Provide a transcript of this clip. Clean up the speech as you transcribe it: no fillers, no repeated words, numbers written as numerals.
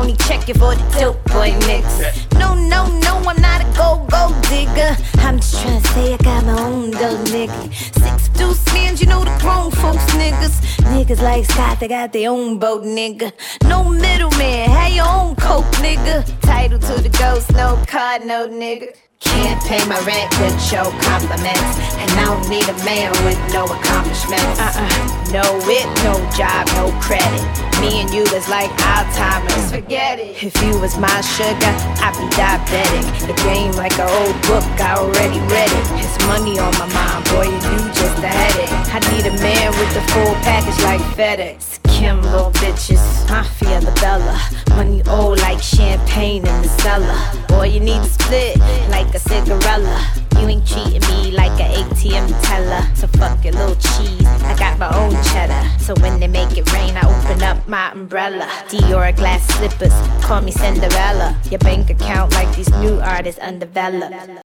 only check it for the dope boy niggas. No, I'm not a gold digger. I'm just tryna say I got my own dope, nigga. 6 deuce mans, you know the grown folks niggas. Niggas like Scott, they got their own boat, nigga. No middleman, have your own coke, nigga. Title to the ghost, no card, no nigga. Can't pay my rent with your compliments, and I don't need a man with no accomplishments. No whip, no job, no credit. Me and you is like Alzheimer's. Forget it. If you was my sugar, I'd be diabetic. The game like an old book, I already read it. It's money on my mind, boy, and you just a headache. I need a man with the full package like FedEx. Kim, little bitches, Mafia, the Bella. Money old like champagne in the cellar. Boy, you need to split like a cigarella. You ain't treating me like an ATM teller. So fuck your little cheese, I got my own cheddar. So when they make it rain, I open up my umbrella. Dior glass slippers, call me Cinderella. Your bank account like these new artists undeveloped.